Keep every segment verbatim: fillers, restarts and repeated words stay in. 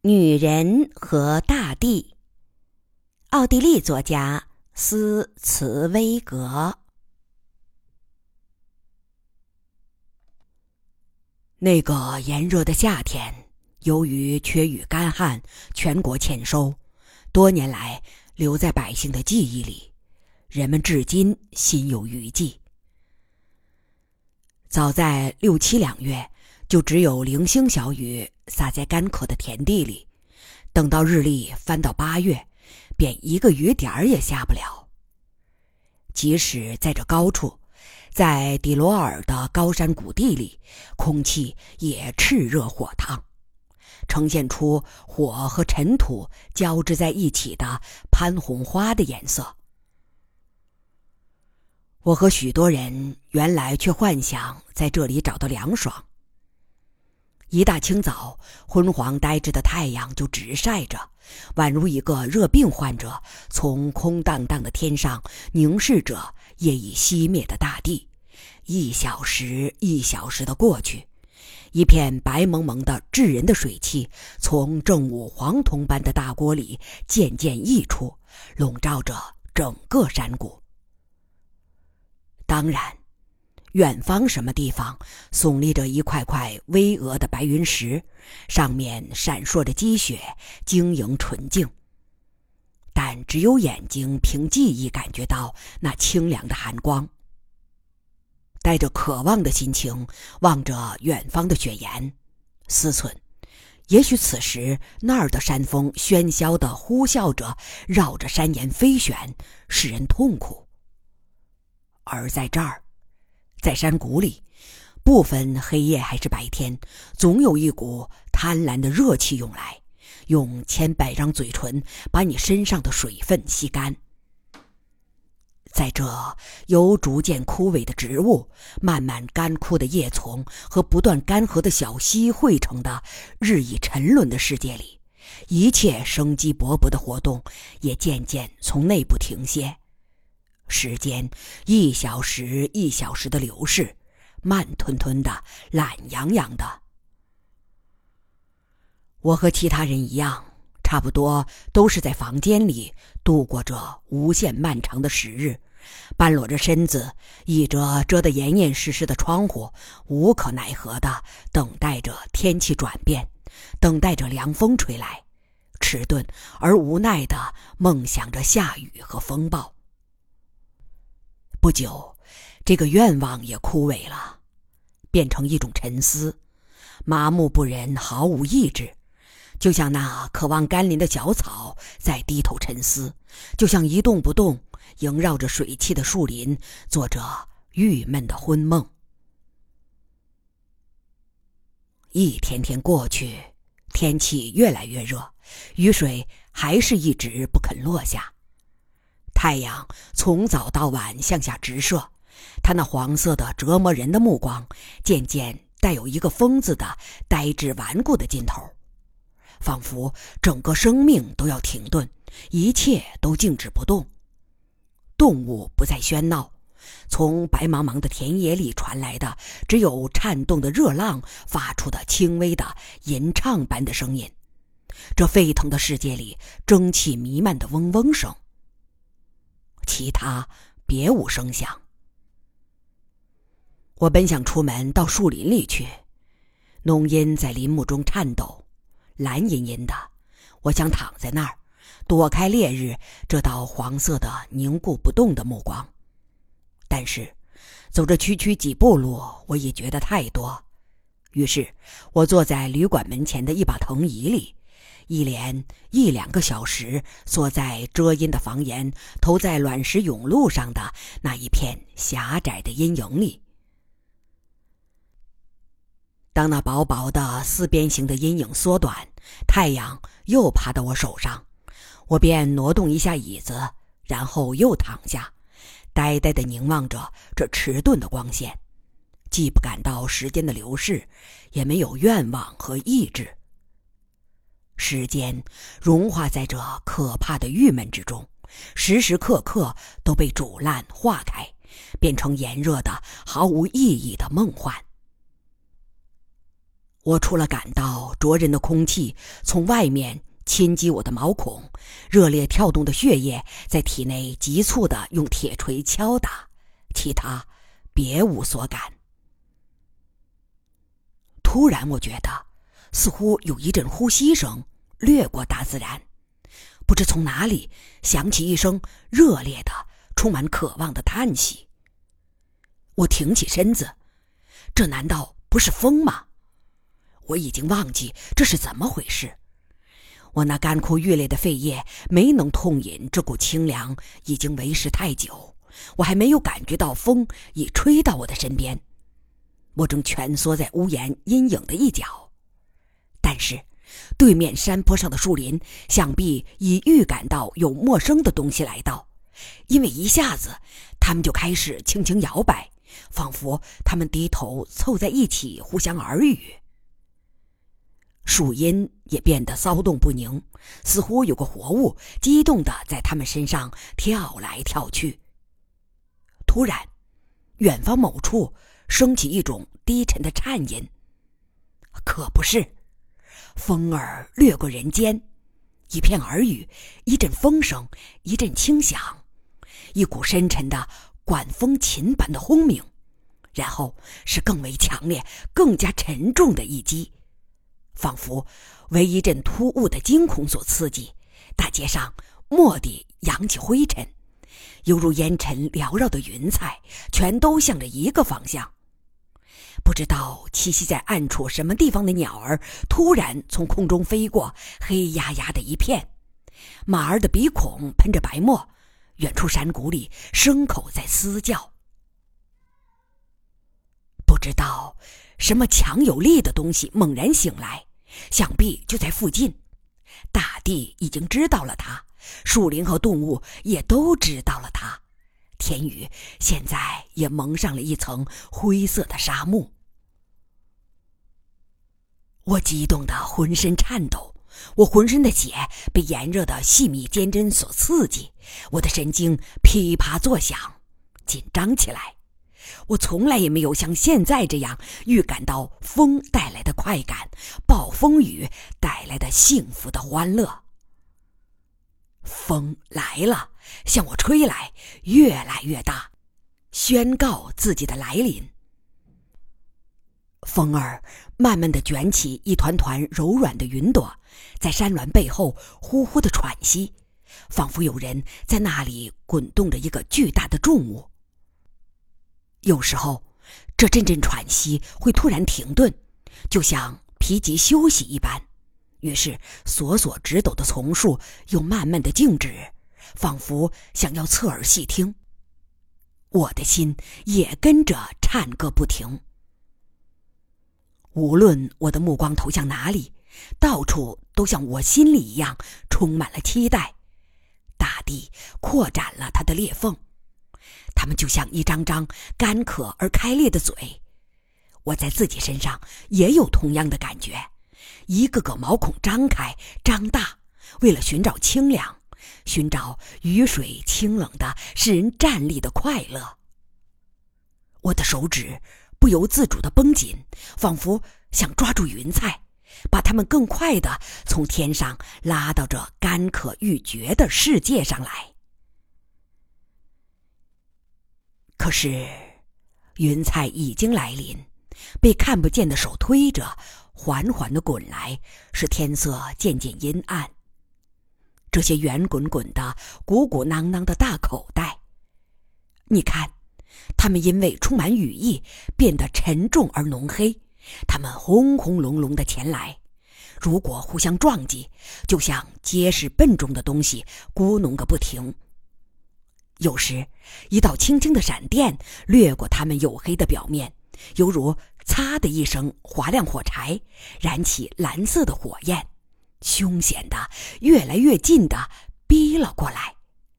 女人和大地，奥地利作家斯茨威格。那个炎热的夏天，由于缺雨干旱，全国欠收，多年来留在百姓的记忆里，人们至今心有余悸。早在六七两月，就只有零星小雨洒在干渴的田地里，等到日历翻到八月，便一个雨点儿也下不了。即使在这高处，在底罗尔的高山谷地里，空气也炽热火烫，呈现出火和尘土交织在一起的潘红花的颜色。我和许多人原来却幻想在这里找到凉爽。一大清早，昏黄呆滞的太阳就直晒着，宛如一个热病患者从空荡荡的天上凝视着夜已熄灭的大地，一小时一小时的过去，一片白蒙蒙的炙人的水汽从正午黄铜般的大锅里渐渐溢出，笼罩着整个山谷。当然，远方什么地方耸立着一块块巍峨的白云石，上面闪烁着积雪，晶莹纯净。但只有眼睛凭记忆感觉到那清凉的寒光。带着渴望的心情望着远方的雪岩，思忖也许此时那儿的山峰喧嚣地呼啸着，绕着山岩飞旋，使人痛苦。而在这儿，在山谷里，不分黑夜还是白天，总有一股贪婪的热气涌来，用千百张嘴唇把你身上的水分吸干。在这由逐渐枯萎的植物、慢慢干枯的叶丛和不断干涸的小溪汇成的日益沉沦的世界里，一切生机勃勃的活动也渐渐从内部停歇。时间一小时一小时的流逝，慢吞吞的，懒洋洋的。我和其他人一样，差不多都是在房间里度过着无限漫长的时日，半裸着身子，倚着遮得严严实实的窗户，无可奈何的等待着天气转变，等待着凉风吹来，迟钝而无奈的梦想着下雨和风暴。不久，这个愿望也枯萎了，变成一种沉思，麻木不仁，毫无意志，就像那渴望甘霖的小草在低头沉思，就像一动不动萦绕着水汽的树林做着郁闷的昏梦。一天天过去，天气越来越热，雨水还是一直不肯落下。太阳从早到晚向下直射，它那黄色的折磨人的目光渐渐带有一个疯子的呆滞顽固的劲头，仿佛整个生命都要停顿，一切都静止不动。动物不再喧闹，从白茫茫的田野里传来的只有颤动的热浪发出的轻微的吟唱般的声音，这沸腾的世界里蒸汽弥漫的嗡嗡声，其他别无声响。我本想出门到树林里去，浓荫在林木中颤抖，蓝阴阴的，我想躺在那儿躲开烈日这道黄色的凝固不动的目光。但是走着区区几步路，我也觉得太多，于是我坐在旅馆门前的一把藤椅里，一连一两个小时缩在遮阴的房檐投在卵石甬路上的那一片狭窄的阴影里。当那薄薄的四边形的阴影缩短，太阳又爬到我手上，我便挪动一下椅子，然后又躺下，呆呆地凝望着这迟钝的光线，既不感到时间的流逝，也没有愿望和意志。时间融化在这可怕的郁闷之中，时时刻刻都被煮烂化开，变成炎热的毫无意义的梦幻。 我除了感到灼人的空气从外面侵击我的毛孔，热烈跳动的血液在体内急促地用铁锤敲打，其他别无所感。突然我觉得似乎有一阵呼吸声掠过大自然，不知从哪里响起一声热烈的充满渴望的叹息。我挺起身子，这难道不是风吗？我已经忘记这是怎么回事。我那干枯欲裂的肺叶没能痛饮这股清凉，已经为时太久，我还没有感觉到风已吹到我的身边。我正蜷缩在屋檐阴影的一角，但是对面山坡上的树林想必已预感到有陌生的东西来到，因为一下子它们就开始轻轻摇摆，仿佛它们低头凑在一起互相耳语。树荫也变得骚动不宁，似乎有个活物激动地在它们身上跳来跳去。突然，远方某处升起一种低沉的颤音，可不是，风儿掠过人间，一片耳语，一阵风声，一阵轻响，一股深沉的管风琴般的轰鸣，然后是更为强烈更加沉重的一击，仿佛为一阵突兀的惊恐所刺激，大街上蓦地扬起灰尘，犹如烟尘缭绕的云彩，全都向着一个方向。不知道栖息在暗处什么地方的鸟儿突然从空中飞过，黑压压的一片，马儿的鼻孔喷着白沫，远处山谷里牲口在嘶叫。不知道什么强有力的东西猛然醒来，想必就在附近。大地已经知道了它，树林和动物也都知道了它，天宇现在也蒙上了一层灰色的沙幕。我激动得浑身颤抖，我浑身的血被炎热的细密尖针所刺激，我的神经噼啪作响，紧张起来。我从来也没有像现在这样预感到风带来的快感，暴风雨带来的幸福的欢乐。风来了，向我吹来，越来越大，宣告自己的来临。风儿慢慢地卷起一团团柔软的云朵，在山峦背后呼呼地喘息，仿佛有人在那里滚动着一个巨大的重物。有时候这阵阵喘息会突然停顿，就像疲极休息一般，于是索索直抖的丛树又慢慢的静止，仿佛想要侧耳细听。我的心也跟着颤个不停。无论我的目光投向哪里，到处都像我心里一样充满了期待。大地扩展了它的裂缝，它们就像一张张干渴而开裂的嘴。我在自己身上也有同样的感觉，一个个毛孔张开张大，为了寻找清凉，寻找雨水清冷的使人站立的快乐。我的手指不由自主地绷紧，仿佛想抓住云彩，把它们更快地从天上拉到这干渴欲绝的世界上来。可是云彩已经来临，被看不见的手推着缓缓地滚来，使天色渐渐阴暗。这些圆滚滚的鼓鼓囊囊的大口袋，你看，它们因为充满羽翼变得沉重而浓黑，它们轰轰隆隆地前来，如果互相撞击，就像结实笨重的东西咕哝个不停。有时一道轻轻的闪电掠过它们黝黑的表面，犹如擦的一声划亮火柴，燃起蓝色的火焰，凶险的越来越近的逼了过来。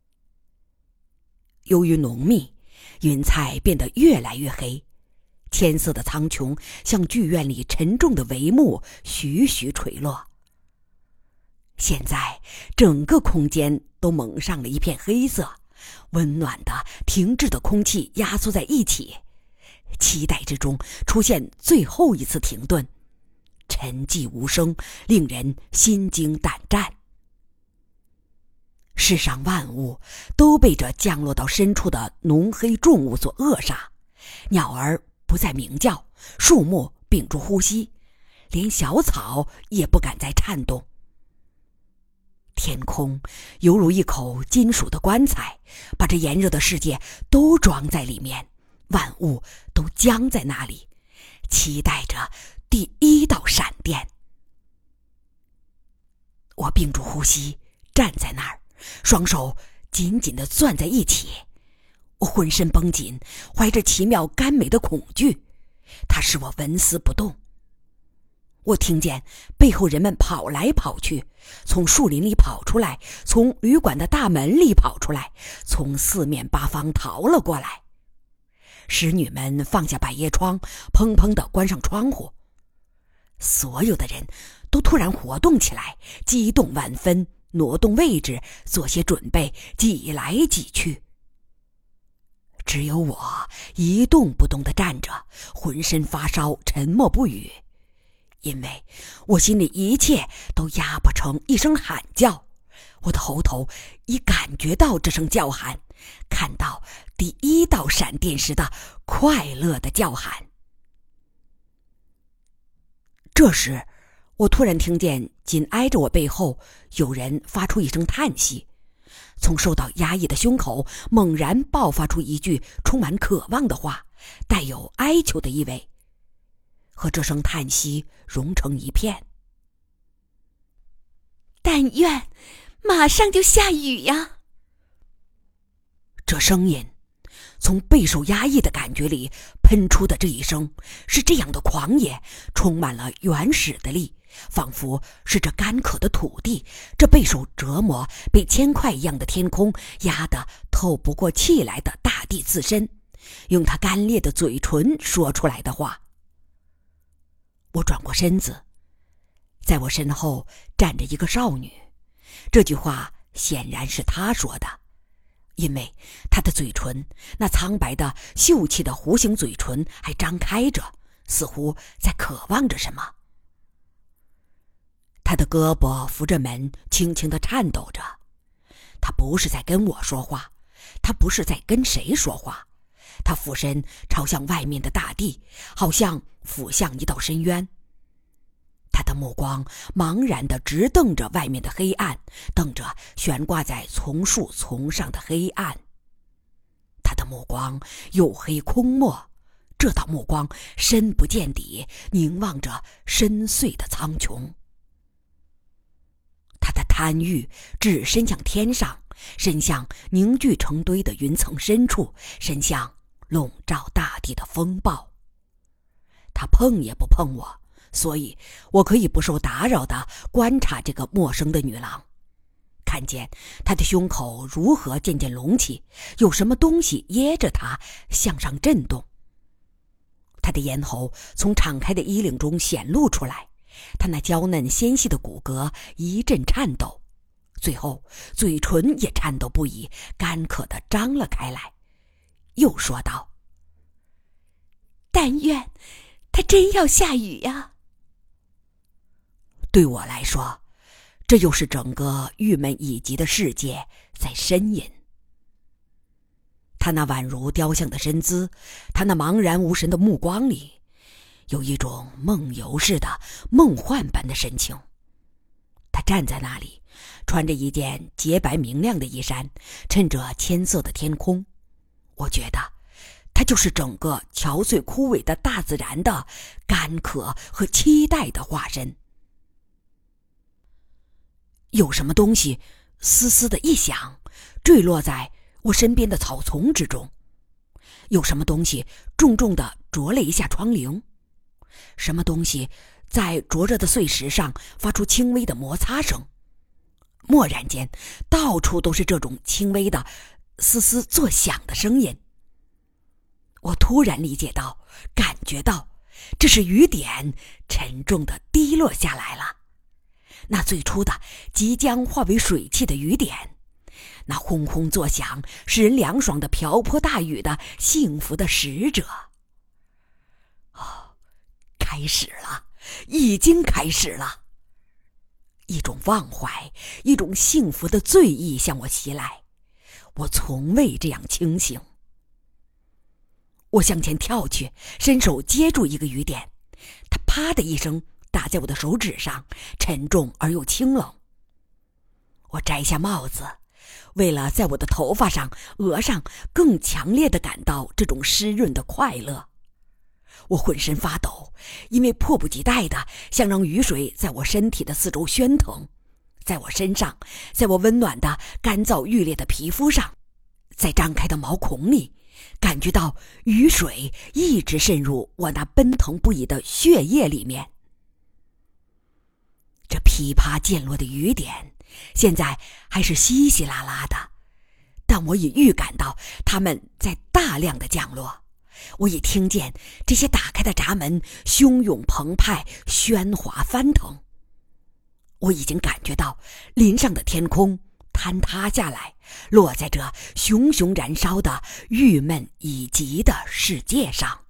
由于浓密，云彩变得越来越黑，天色的苍穹像剧院里沉重的帷幕徐徐垂落。现在整个空间都蒙上了一片黑色，温暖的停滞的空气压缩在一起，期待之中出现最后一次停顿， 沉寂无声，令人心惊胆战。世上万物都被这降落到深处的浓黑重物所扼杀，鸟儿不再鸣叫，树木屏住呼吸，连小草也不敢再颤动。天空犹如一口金属的棺材，把这炎热的世界都装在里面，万物都僵在那里，期待着第一道闪电。我屏住呼吸，站在那儿，双手紧紧地攥在一起，我浑身绷紧，怀着奇妙甘美的恐惧，它使我纹丝不动。我听见背后人们跑来跑去，从树林里跑出来，从旅馆的大门里跑出来，从四面八方逃了过来。使女们放下百叶窗，砰砰地关上窗户。所有的人都突然活动起来，激动万分，挪动位置，做些准备，挤来挤去。只有我一动不动地站着，浑身发烧，沉默不语，因为我心里一切都压迫成一声喊叫。我的喉头已感觉到这声叫喊，看到第一道闪电时的快乐的叫喊。这时我突然听见紧挨着我背后有人发出一声叹息，从受到压抑的胸口猛然爆发出一句充满渴望的话，带有哀求的意味，和这声叹息融成一片。 但愿马上就下雨呀！ 这声音从备受压抑的感觉里喷出的这一声，是这样的狂野，充满了原始的力，仿佛是这干渴的土地，这备受折磨，被铅块一样的天空压得透不过气来的大地自身，用它干裂的嘴唇说出来的话。我转过身子，在我身后站着一个少女，这句话显然是她说的，因为她的嘴唇，那苍白的秀气的弧形嘴唇还张开着，似乎在渴望着什么。她的胳膊扶着门，轻轻地颤抖着。她不是在跟我说话，她不是在跟谁说话，她俯身朝向外面的大地，好像俯向一道深渊。他的目光茫然地直瞪着外面的黑暗，瞪着悬挂在丛树丛上的黑暗。他的目光黝黑空漠，这道目光深不见底，凝望着深邃的苍穹。他的贪欲只伸向天上，伸向凝聚成堆的云层深处，伸向笼罩大地的风暴。他碰也不碰我，所以我可以不受打扰地观察这个陌生的女郎，看见她的胸口如何渐渐隆起，有什么东西噎着她向上震动。她的咽喉从敞开的衣领中显露出来，她那娇嫩纤细的骨骼一阵颤抖，最后嘴唇也颤抖不已，干渴地张了开来，又说道：但愿它真要下雨呀！对我来说，这又是整个郁闷已极的世界在呻吟。他那宛如雕像的身姿，他那茫然无神的目光里，有一种梦游似的梦幻般的神情。他站在那里，穿着一件洁白明亮的衣衫，衬着铅色的天空。我觉得他就是整个憔悴枯萎的大自然的干渴和期待的化身。有什么东西嘶嘶的一响，坠落在我身边的草丛之中。有什么东西重重地啄了一下窗棂，什么东西在灼热的碎石上发出轻微的摩擦声。蓦然间，到处都是这种轻微的嘶嘶作响的声音。我突然理解到，感觉到，这是雨点沉重地滴落下来了。那最初的即将化为水汽的雨点，那轰轰作响使人凉爽的瓢泼大雨的幸福的使者。哦，开始了， 已经开始了。一种忘怀，一种幸福的醉意向我袭来，我从未这样清醒。我向前跳去，伸手接住一个雨点，它啪的一声打在我的手指上，沉重而又清冷。我摘下帽子，为了在我的头发上、额上更强烈地感到这种湿润的快乐。我浑身发抖，因为迫不及待地想让雨水在我身体的四周喧腾，在我身上，在我温暖的干燥欲裂的皮肤上，在张开的毛孔里，感觉到雨水一直渗入我那奔腾不已的血液里面。这噼啪溅落的雨点现在还是稀稀拉拉的，但我已预感到它们在大量的降落。我已听见这些打开的闸门汹涌澎湃，喧哗翻腾。我已经感觉到林上的天空坍塌下来，落在这熊熊燃烧的郁闷已极的世界上。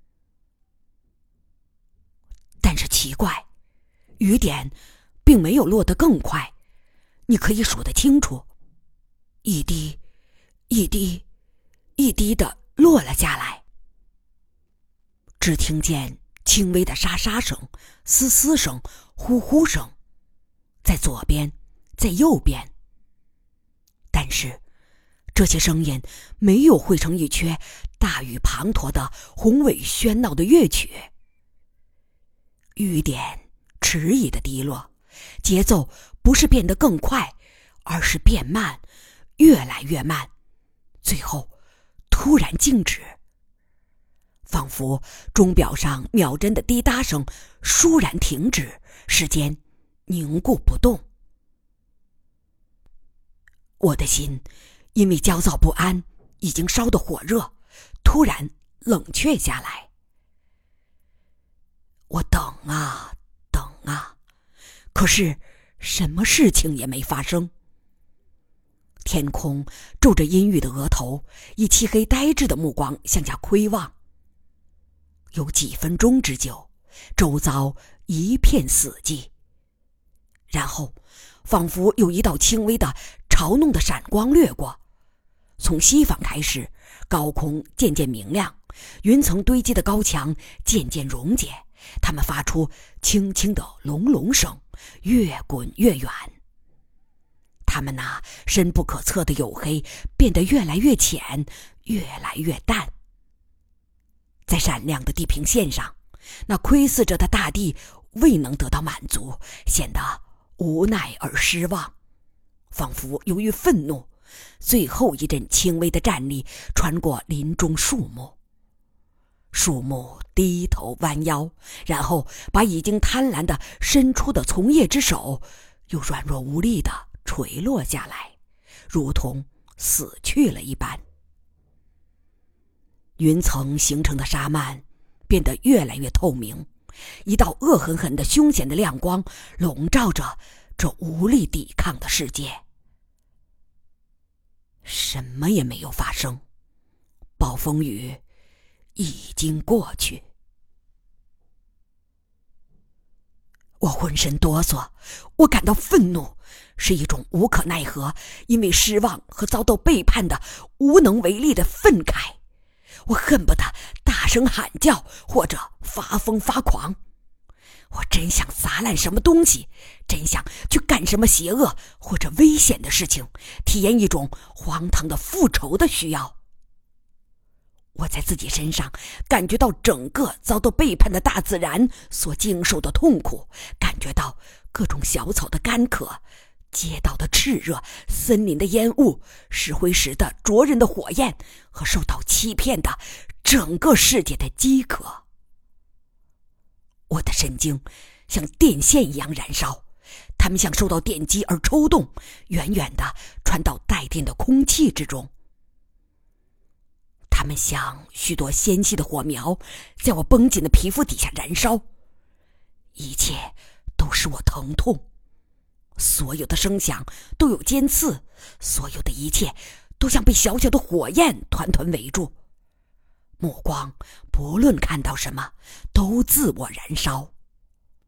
但是奇怪，雨点并没有落得更快，你可以数得清楚，一滴一滴一滴的落了下来。只听见轻微的沙沙声、嘶嘶声、呼呼声，在左边，在右边。但是这些声音没有汇成一阙大雨滂沱的宏伟喧闹的乐曲。雨点迟疑的滴落，节奏不是变得更快，而是变慢，越来越慢，最后突然静止，仿佛钟表上秒针的滴答声倏然停止，时间凝固不动。我的心因为焦躁不安已经烧得火热，突然冷却下来。我等啊等啊，可是什么事情也没发生。天空皱着阴郁的额头，以漆黑呆滞的目光向下窥望。有几分钟之久，周遭一片死寂。然后仿佛有一道轻微的嘲弄的闪光掠过，从西方开始，高空渐渐明亮，云层堆积的高墙渐渐溶解，它们发出轻轻的隆隆声，越滚越远。它们那深不可测的黝黑变得越来越浅，越来越淡。在闪亮的地平线上，那窥视着的大地未能得到满足，显得无奈而失望，仿佛由于愤怒，最后一阵轻微的战栗穿过林中树木。树木低头弯腰，然后把已经贪婪地伸出的从叶之手又软弱无力地垂落下来，如同死去了一般。云层形成的沙幔变得越来越透明，一道恶狠狠的凶险的亮光笼罩着这无力抵抗的世界。什么也没有发生，暴风雨已经过去。我浑身哆嗦，我感到愤怒，是一种无可奈何，因为失望和遭到背叛的无能为力的愤慨。我恨不得大声喊叫，或者发疯发狂。我真想砸烂什么东西，真想去干什么邪恶或者危险的事情，体验一种荒唐的复仇的需要。我在自己身上感觉到整个遭到背叛的大自然所经受的痛苦，感觉到各种小草的干渴，街道的炽热，森林的烟雾，石灰石的灼人的火焰，和受到欺骗的整个世界的饥渴。我的神经像电线一样燃烧，它们像受到电击而抽动，远远地传到带电的空气之中。它们像许多纤细的火苗，在我绷紧的皮肤底下燃烧。一切都使我疼痛，所有的声响都有尖刺，所有的一切都像被小小的火焰团团围住。目光不论看到什么，都自我燃烧。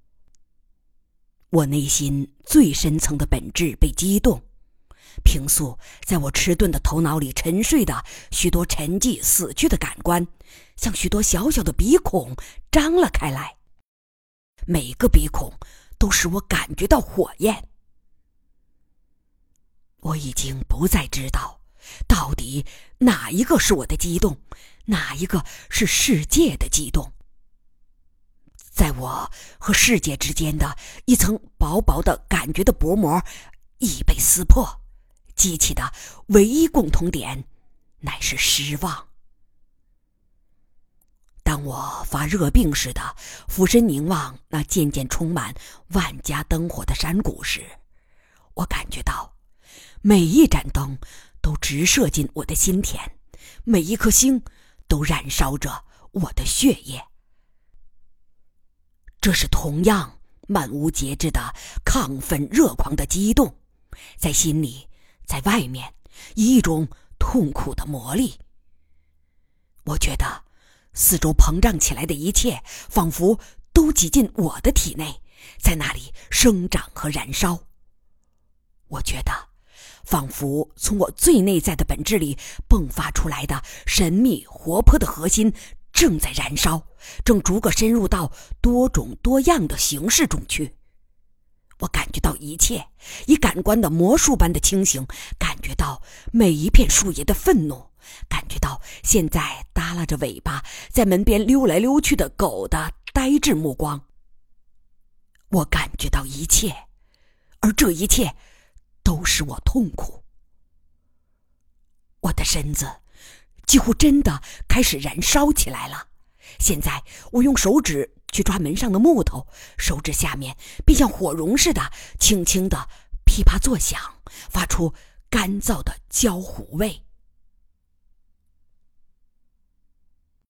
我内心最深层的本质被激动，平素在我迟钝的头脑里沉睡的许多沉寂死去的感官，像许多小小的鼻孔张了开来，每个鼻孔都使我感觉到火焰。我已经不再知道到底哪一个是我的激动，哪一个是世界的激动。在我和世界之间的一层薄薄的感觉的薄膜已被撕破，激起的唯一共同点乃是失望。当我发热病似的俯身凝望那渐渐充满万家灯火的山谷时，我感觉到每一盏灯都直射进我的心田，每一颗星都燃烧着我的血液。这是同样漫无节制的亢奋热狂的激动，在心里，在外面，以一种痛苦的魔力。我觉得四周膨胀起来的一切仿佛都挤进我的体内，在那里生长和燃烧。我觉得仿佛从我最内在的本质里迸发出来的神秘活泼的核心正在燃烧，正逐个深入到多种多样的形式中去。我感觉到一切，以感官的魔术般的清醒，感觉到每一片树叶的愤怒，感觉到现在耷拉着尾巴在门边溜来溜去的狗的呆滞目光。我感觉到一切，而这一切都使我痛苦。我的身子几乎真的开始燃烧起来了。现在我用手指去抓门上的木头，手指下面便像火绒似的轻轻地噼啪作响，发出干燥的焦糊味。